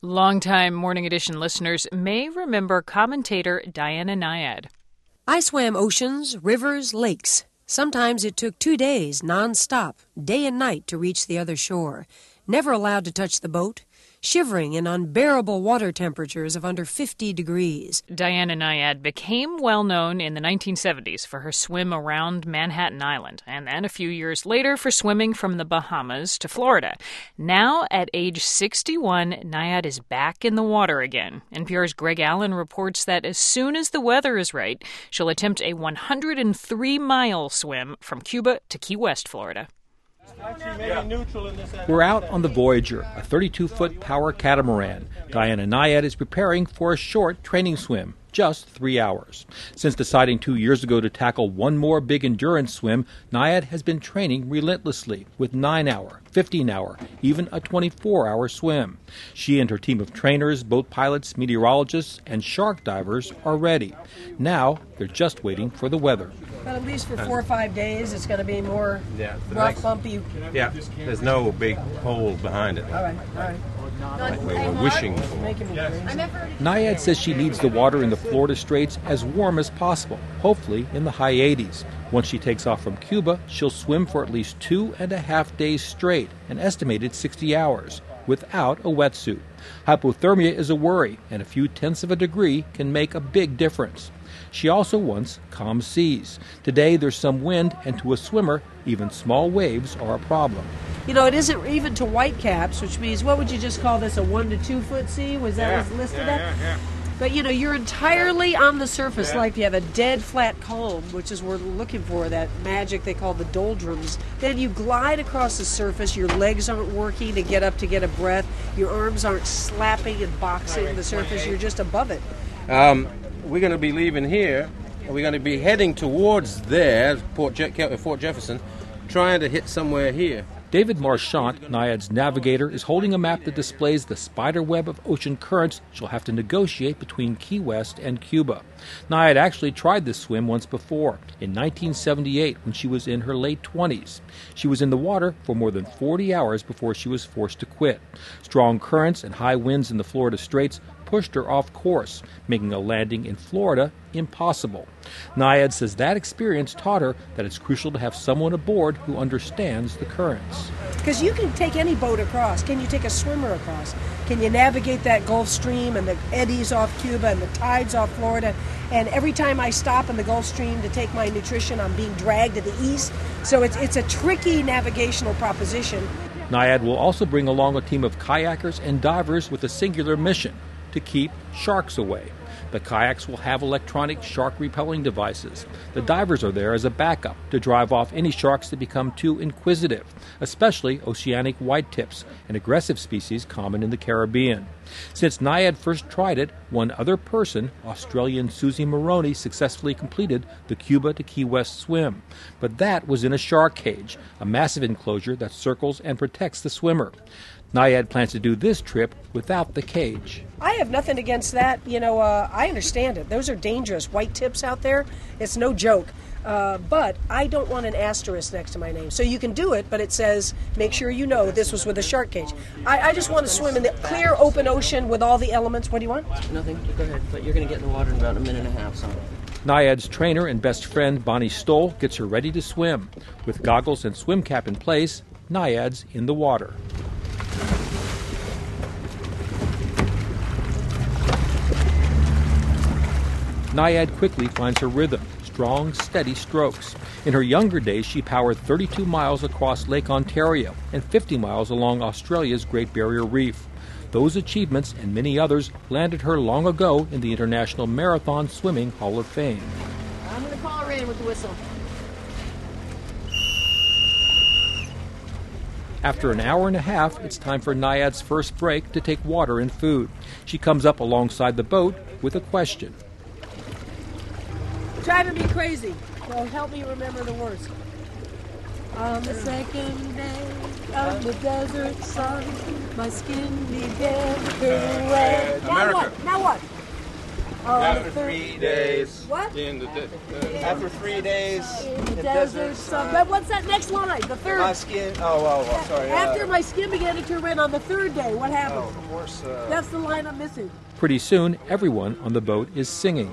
Longtime Morning Edition listeners may remember commentator Diana Nyad. I swam oceans, rivers, lakes. Sometimes it took 2 days, nonstop, day and night, to reach the other shore. Never allowed to touch the boat. Shivering in unbearable water temperatures of under 50 degrees. Diana Nyad became well known in the 1970s for her swim around Manhattan Island, and then a few years later for swimming from the Bahamas to Florida. Now, at age 61, Nyad is back in the water again. NPR's Greg Allen reports that as soon as the weather is right, she'll attempt a 103-mile swim from Cuba to Key West, Florida. We're out on the Voyager, a 32-foot power catamaran. Diana Nyad is preparing for a short training swim, just 3 hours. Since deciding 2 years ago to tackle one more big endurance swim, Nyad has been training relentlessly with 9-hour, 15-hour, even a 24-hour swim. She and her team of trainers, boat pilots, meteorologists, and shark divers are ready. Now they're just waiting for the weather. But at least for 4 or 5 days, it's going to be more rough, bumpy. Yeah, there's no big hole behind it. All right. Like we were wishing for. Nyad says she needs the water in the Florida Straits as warm as possible, hopefully in the high 80s. Once she takes off from Cuba, she'll swim for at least 2.5 days straight, an estimated 60 hours, without a wetsuit. Hypothermia is a worry, and a few tenths of a degree can make a big difference. She also wants calm seas. Today there's some wind, and to a swimmer, even small waves are a problem. You know, it isn't even to whitecaps, which means, what would you just call this, a 1 to 2 foot sea? Was that what's listed at? Yeah. But, you know, you're entirely on the surface, like you have a dead flat calm, which is what we're looking for, that magic they call the doldrums. Then you glide across the surface, your legs aren't working to get up to get a breath, your arms aren't slapping and boxing the surface, you're just above it. We're going to be leaving here, and we're going to be heading towards there, Fort Jefferson, trying to hit somewhere here. David Marchant, Nyad's navigator, is holding a map that displays the spider web of ocean currents she'll have to negotiate between Key West and Cuba. Nyad actually tried this swim once before, in 1978, when she was in her late 20s. She was in the water for more than 40 hours before she was forced to quit. Strong currents and high winds in the Florida Straits pushed her off course, making a landing in Florida impossible. Nyad says that experience taught her that it's crucial to have someone aboard who understands the currents. Because you can take any boat across. Can you take a swimmer across? Can you navigate that Gulf Stream and the eddies off Cuba and the tides off Florida? And every time I stop in the Gulf Stream to take my nutrition, I'm being dragged to the east. So it's a tricky navigational proposition. Nyad will also bring along a team of kayakers and divers with a singular mission: to keep sharks away. The kayaks will have electronic shark-repelling devices. The divers are there as a backup to drive off any sharks that become too inquisitive, especially oceanic whitetips, an aggressive species common in the Caribbean. Since Nyad first tried it, one other person, Australian Susie Moroney, successfully completed the Cuba to Key West swim. But that was in a shark cage, a massive enclosure that circles and protects the swimmer. Nyad plans to do this trip without the cage. I have nothing against that. You know, I understand it. Those are dangerous white tips out there. It's no joke. But I don't want an asterisk next to my name. So you can do it, but it says, make sure you know this was with a shark cage. I just want to swim in the clear, open ocean with all the elements. What do you want? Nothing. Go ahead. But you're going to get in the water in about a minute and a half, so. Nyad's trainer and best friend, Bonnie Stoll, gets her ready to swim. With goggles and swim cap in place, Nyad's in the water. Nyad quickly finds her rhythm, strong, steady strokes. In her younger days, she powered 32 miles across Lake Ontario and 50 miles along Australia's Great Barrier Reef. Those achievements and many others landed her long ago in the International Marathon Swimming Hall of Fame. I'm going to call her in with the whistle. After an hour and a half, it's time for Nyad's first break to take water and food. She comes up alongside the boat with a question. Driving me crazy. So help me remember the words. On the second day of the desert sun, my skin began to turn red. America. Now what? After 3 days. What? After 3 days In the desert. But what's that next line? The third. my skin. Oh, sorry. After my skin began to turn red on the third day, what happened? Of course. That's the line I'm missing. Pretty soon, everyone on the boat is singing.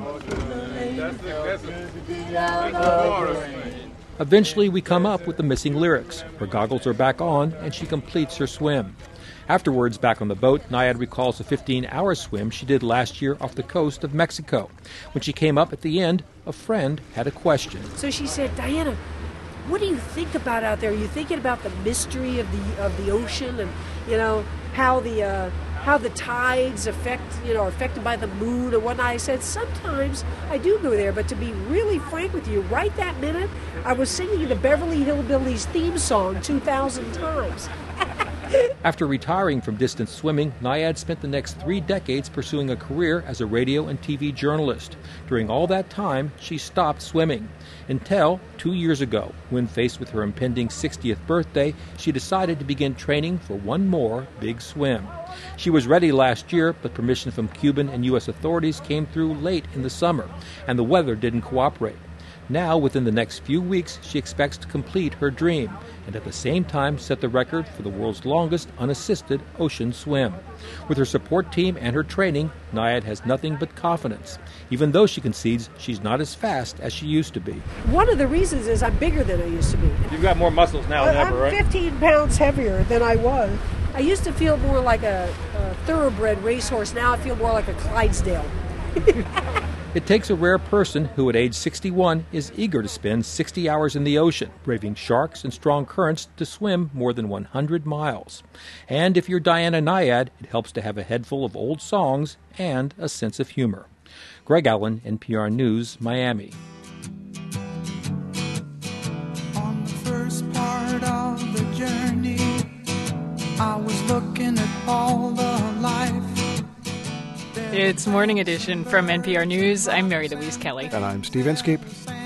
Eventually, we come up with the missing lyrics. Her goggles are back on, and she completes her swim. Afterwards, back on the boat, Naiad recalls a 15-hour swim she did last year off the coast of Mexico. When she came up at the end, a friend had a question. So she said, Diana, what do you think about out there? Are you thinking about the mystery of the ocean and, how the tides are affected by the moon and whatnot? I said, sometimes I do go there, but to be really frank with you, right that minute, I was singing the Beverly Hillbillies theme song 2,000 times. After retiring from distance swimming, Naiad spent the next 3 decades pursuing a career as a radio and TV journalist. During all that time, she stopped swimming. Until 2 years ago, when faced with her impending 60th birthday, she decided to begin training for one more big swim. She was ready last year, but permission from Cuban and U.S. authorities came through late in the summer, and the weather didn't cooperate. Now, within the next few weeks, she expects to complete her dream and at the same time set the record for the world's longest unassisted ocean swim. With her support team and her training, Naiad has nothing but confidence, even though she concedes she's not as fast as she used to be. One of the reasons is I'm bigger than I used to be. You've got more muscles now than ever, right? I'm 15 pounds heavier than I was. I used to feel more like a thoroughbred racehorse. Now I feel more like a Clydesdale. It takes a rare person who at age 61 is eager to spend 60 hours in the ocean, braving sharks and strong currents to swim more than 100 miles. And if you're Diana Naiad, it helps to have a head full of old songs and a sense of humor. Greg Allen, NPR News, Miami. On the first part of the journey, I was looking at all the life. It's Morning Edition from NPR News. I'm Mary Louise Kelly. And I'm Steve Inskeep.